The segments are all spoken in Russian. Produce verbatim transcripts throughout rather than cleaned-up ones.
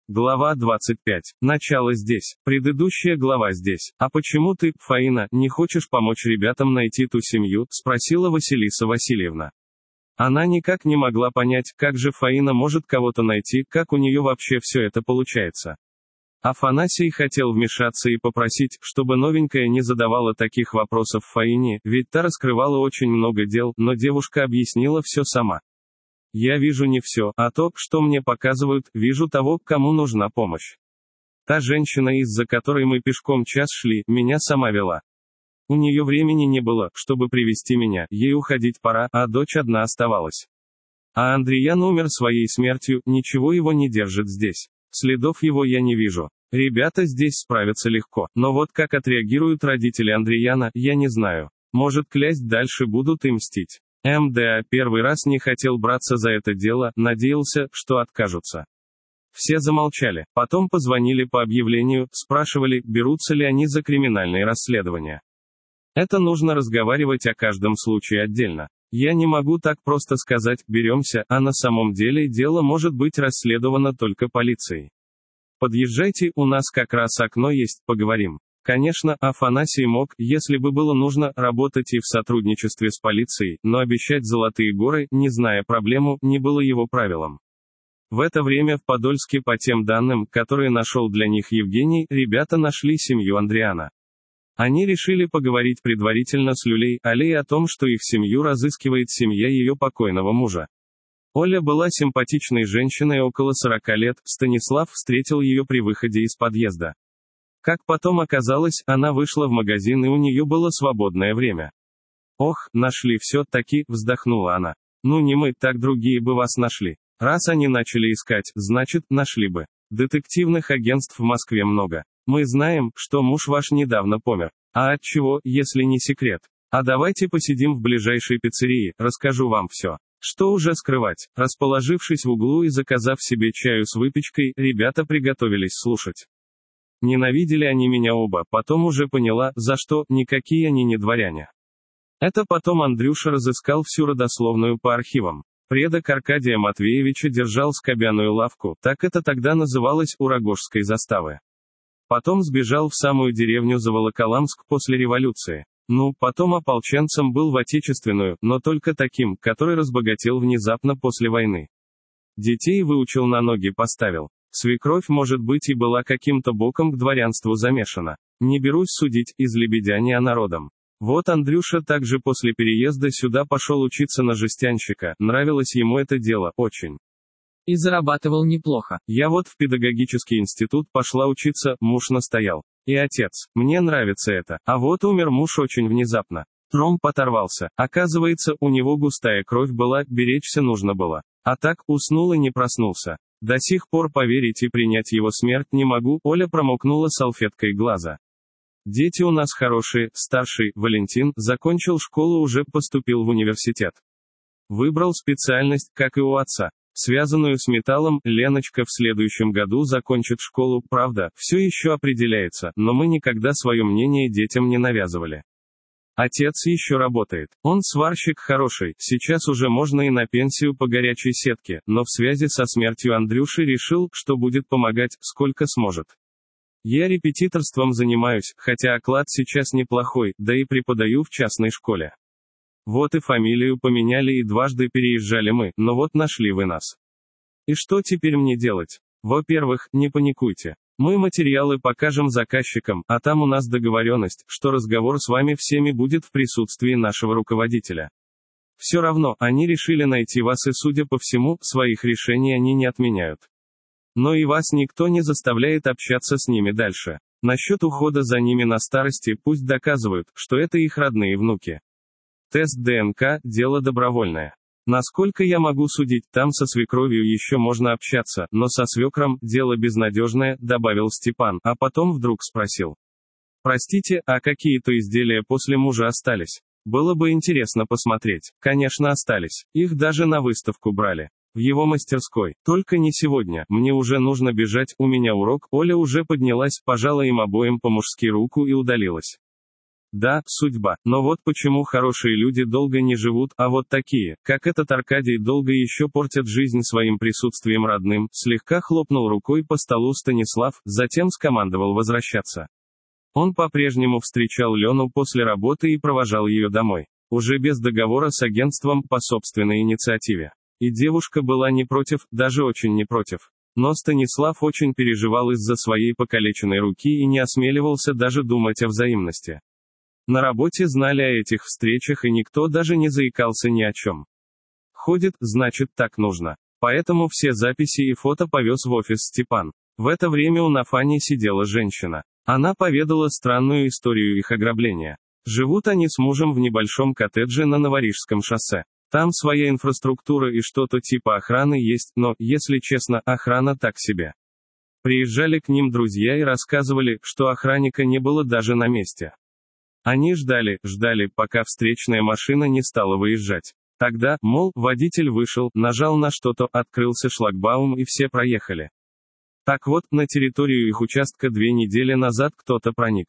Глава двадцать пять. Начало здесь. Предыдущая глава здесь. А почему ты, Фаина, не хочешь помочь ребятам найти ту семью? Спросила Василиса Васильевна. Она никак не могла понять, как же Фаина может кого-то найти, как у нее вообще все это получается. Афанасий хотел вмешаться и попросить, чтобы новенькая не задавала таких вопросов Фаине, ведь та раскрывала очень много дел, но девушка объяснила все сама. Я вижу не все, а то, что мне показывают, вижу того, кому нужна помощь. Та женщина, из-за которой мы пешком час шли, меня сама вела. У нее времени не было, чтобы привести меня, ей уходить пора, а дочь одна оставалась. А Андреян умер своей смертью, ничего его не держит здесь. Следов его я не вижу. Ребята здесь справятся легко, но вот как отреагируют родители Андреяна, я не знаю. Может, клясть дальше будут и мстить. МДА первый раз не хотел браться за это дело, надеялся, что откажутся. Все замолчали, потом позвонили по объявлению, спрашивали, берутся ли они за криминальные расследования. Это нужно разговаривать о каждом случае отдельно. Я не могу так просто сказать, беремся, а на самом деле дело может быть расследовано только полицией. Подъезжайте, у нас как раз окно есть, поговорим. Конечно, Афанасий мог, если бы было нужно, работать и в сотрудничестве с полицией, но обещать золотые горы, не зная проблему, не было его правилом. В это время в Подольске, по тем данным, которые нашел для них Евгений, ребята нашли семью Андреяна. Они решили поговорить предварительно с Люлей Алей о том, что их семью разыскивает семья ее покойного мужа. Оля была симпатичной женщиной около сорока лет, Станислав встретил ее при выходе из подъезда. Как потом оказалось, она вышла в магазин и у нее было свободное время. «Ох, нашли все-таки», вздохнула она. «Ну не мы, так другие бы вас нашли. Раз они начали искать, значит, нашли бы. Детективных агентств в Москве много. Мы знаем, что муж ваш недавно помер. А от чего, если не секрет? А давайте посидим в ближайшей пиццерии, расскажу вам все. Что уже скрывать?» Расположившись в углу и заказав себе чаю с выпечкой, ребята приготовились слушать. Ненавидели они меня оба, потом уже поняла, за что, никакие они не дворяне. Это потом Андрюша разыскал всю родословную по архивам. Предок Аркадия Матвеевича держал скобяную лавку, так это тогда называлось, у Рогожской заставы. Потом сбежал в самую деревню за Волоколамск после революции. Ну, потом ополченцем был в Отечественную, но только таким, который разбогател внезапно после войны. Детей выучил, на ноги поставил. Свекровь, может быть, и была каким-то боком к дворянству замешана. Не берусь судить, из лебедя а народом. Вот Андрюша также после переезда сюда пошел учиться на жестянщика, нравилось ему это дело, очень. И зарабатывал неплохо. Я вот в педагогический институт пошла учиться, муж настоял. И отец, мне нравится это, а вот умер муж очень внезапно. Тромб оторвался, оказывается, у него густая кровь была, беречься нужно было. А так, уснул и не проснулся. До сих пор поверить и принять его смерть не могу, Оля промокнула салфеткой глаза. Дети у нас хорошие, старший, Валентин, закончил школу, уже поступил в университет. Выбрал специальность, как и у отца, связанную с металлом. Леночка в следующем году закончит школу, правда, все еще определяется, но мы никогда свое мнение детям не навязывали. Отец еще работает. Он сварщик хороший, сейчас уже можно и на пенсию по горячей сетке, но в связи со смертью Андрюши решил, что будет помогать, сколько сможет. Я репетиторством занимаюсь, хотя оклад сейчас неплохой, да и преподаю в частной школе. Вот и фамилию поменяли и дважды переезжали мы, но вот нашли вы нас. И что теперь мне делать? Во-первых, не паникуйте. Мы материалы покажем заказчикам, а там у нас договоренность, что разговор с вами всеми будет в присутствии нашего руководителя. Все равно, они решили найти вас и, судя по всему, своих решений они не отменяют. Но и вас никто не заставляет общаться с ними дальше. Насчет ухода за ними на старости, пусть доказывают, что это их родные внуки. Тест ДНК – дело добровольное. Насколько я могу судить, там со свекровью еще можно общаться, но со свекром – дело безнадежное, добавил Степан, а потом вдруг спросил. Простите, а какие-то изделия после мужа остались? Было бы интересно посмотреть. Конечно, остались. Их даже на выставку брали. В его мастерской. Только не сегодня, мне уже нужно бежать, у меня урок. Оля уже поднялась, пожала им обоим по-мужски руку и удалилась. Да, судьба, но вот почему хорошие люди долго не живут, а вот такие, как этот Аркадий, долго еще портят жизнь своим присутствием родным, слегка хлопнул рукой по столу Станислав, затем скомандовал возвращаться. Он по-прежнему встречал Лену после работы и провожал ее домой. Уже без договора с агентством, по собственной инициативе. И девушка была не против, даже очень не против. Но Станислав очень переживал из-за своей покалеченной руки и не осмеливался даже думать о взаимности. На работе знали о этих встречах, и никто даже не заикался ни о чем. Ходит, значит так нужно. Поэтому все записи и фото повез в офис Степан. В это время у Нафани сидела женщина. Она поведала странную историю их ограбления. Живут они с мужем в небольшом коттедже на Новорижском шоссе. Там своя инфраструктура и что-то типа охраны есть, но, если честно, охрана так себе. Приезжали к ним друзья и рассказывали, что охранника не было даже на месте. Они ждали, ждали, пока встречная машина не стала выезжать. Тогда, мол, водитель вышел, нажал на что-то, открылся шлагбаум и все проехали. Так вот, на территорию их участка две недели назад кто-то проник.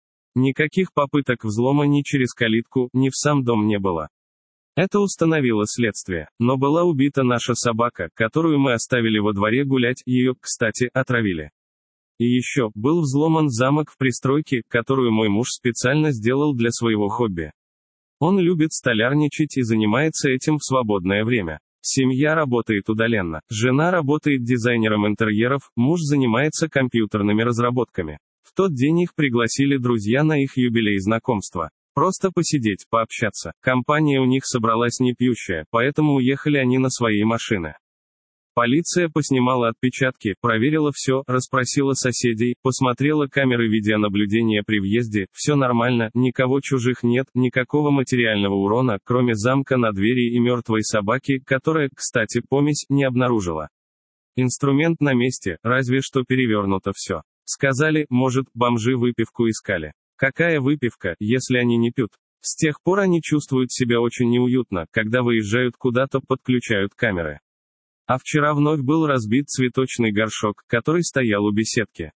Никаких попыток взлома ни через калитку, ни в сам дом не было. Это установило следствие, но была убита наша собака, которую мы оставили во дворе гулять, ее, кстати, отравили. И еще, был взломан замок в пристройке, которую мой муж специально сделал для своего хобби. Он любит столярничать и занимается этим в свободное время. Семья работает удаленно, жена работает дизайнером интерьеров, муж занимается компьютерными разработками. В тот день их пригласили друзья на их юбилей знакомства. Просто посидеть, пообщаться. Компания у них собралась не пьющая, поэтому уехали они на своей машине. Полиция поснимала отпечатки, проверила все, расспросила соседей, посмотрела камеры видеонаблюдения при въезде, все нормально, никого чужих нет, никакого материального урона, кроме замка на двери и мертвой собаки, которая, кстати, помесь не обнаружила. Инструмент на месте, разве что перевернуто все. Сказали, может, бомжи выпивку искали. Какая выпивка, если они не пьют? С тех пор они чувствуют себя очень неуютно, когда выезжают куда-то, подключают камеры. А вчера вновь был разбит цветочный горшок, который стоял у беседки.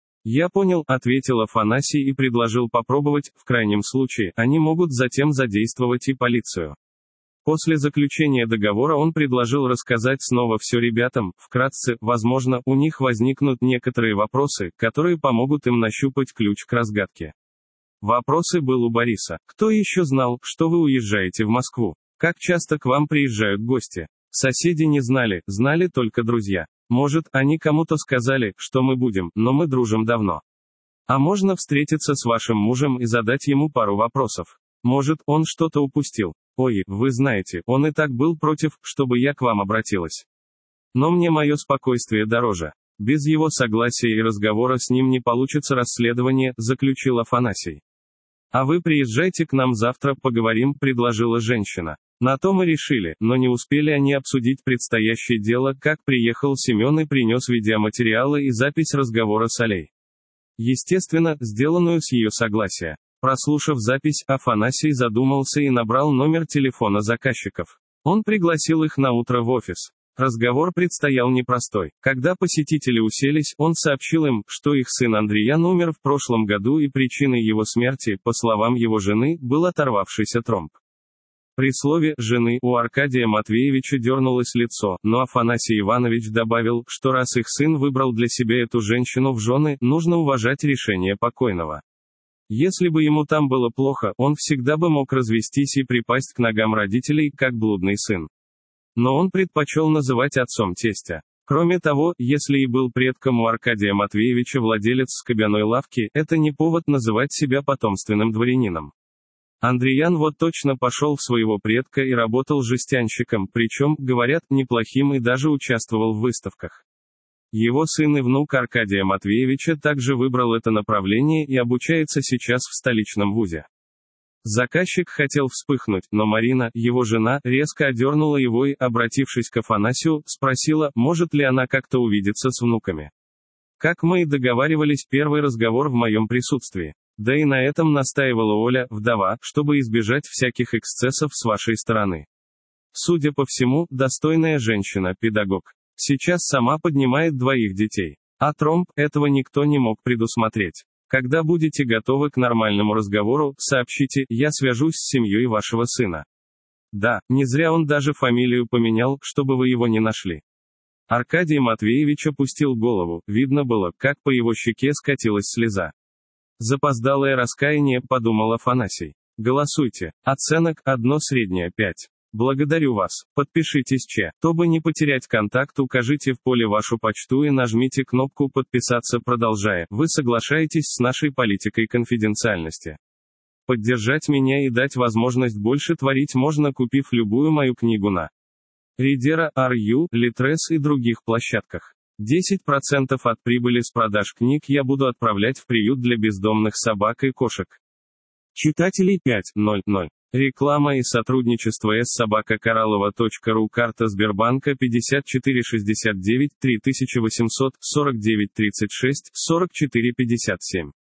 «Я понял», — ответил Афанасий и предложил попробовать, в крайнем случае, они могут затем задействовать и полицию. После заключения договора он предложил рассказать снова все ребятам, вкратце, возможно, у них возникнут некоторые вопросы, которые помогут им нащупать ключ к разгадке. Вопросы был у Бориса. Кто еще знал, что вы уезжаете в Москву? Как часто к вам приезжают гости? Соседи не знали, знали только друзья. Может, они кому-то сказали, что мы будем, но мы дружим давно. А можно встретиться с вашим мужем и задать ему пару вопросов? Может, он что-то упустил? Ой, вы знаете, он и так был против, чтобы я к вам обратилась. Но мне мое спокойствие дороже. Без его согласия и разговора с ним не получится расследование, заключил Афанасий. А вы приезжайте к нам завтра, поговорим, предложила женщина. На то мы решили, но не успели они обсудить предстоящее дело, как приехал Семен и принес видеоматериалы и запись разговора с Алей. Естественно, сделанную с ее согласия. Прослушав запись, Афанасий задумался и набрал номер телефона заказчиков. Он пригласил их на утро в офис. Разговор предстоял непростой. Когда посетители уселись, он сообщил им, что их сын Андреян умер в прошлом году и причиной его смерти, по словам его жены, был оторвавшийся тромб. При слове «жены» у Аркадия Матвеевича дернулось лицо, но Афанасий Иванович добавил, что раз их сын выбрал для себя эту женщину в жены, нужно уважать решение покойного. Если бы ему там было плохо, он всегда бы мог развестись и припасть к ногам родителей, как блудный сын. Но он предпочел называть отцом тестя. Кроме того, если и был предком у Аркадия Матвеевича владелец скобяной лавки, это не повод называть себя потомственным дворянином. Андреян вот точно пошел в своего предка и работал жестянщиком, причем, говорят, неплохим и даже участвовал в выставках. Его сын и внук Аркадия Матвеевича также выбрал это направление и обучается сейчас в столичном вузе. Заказчик хотел вспыхнуть, но Марина, его жена, резко одернула его и, обратившись к Афанасию, спросила, может ли она как-то увидеться с внуками. Как мы и договаривались, первый разговор в моем присутствии. Да и на этом настаивала Оля, вдова, чтобы избежать всяких эксцессов с вашей стороны. Судя по всему, достойная женщина, педагог. Сейчас сама поднимает двоих детей. А тромб, этого никто не мог предусмотреть. Когда будете готовы к нормальному разговору, сообщите, я свяжусь с семьей вашего сына. Да, не зря он даже фамилию поменял, чтобы вы его не нашли. Аркадий Матвеевич опустил голову, видно было, как по его щеке скатилась слеза. Запоздалое раскаяние, подумал Афанасий. Голосуйте. Оценок, одно среднее, пять. Благодарю вас. Подпишитесь, че. Чтобы не потерять контакт, укажите в поле вашу почту и нажмите кнопку «Подписаться», продолжая. Вы соглашаетесь с нашей политикой конфиденциальности. Поддержать меня и дать возможность больше творить можно, купив любую мою книгу на Ридера, ар ю, Литрес и других площадках. десять процентов от прибыли с продаж книг я буду отправлять в приют для бездомных собак и кошек. Читателей пять ноль ноль. Реклама и сотрудничество с собака кораллова точка ру. Карта Сбербанка пятьдесят четыре шестьдесят девять три восемьсот сорок девять тридцать шесть сорок четыре пятьдесят семь.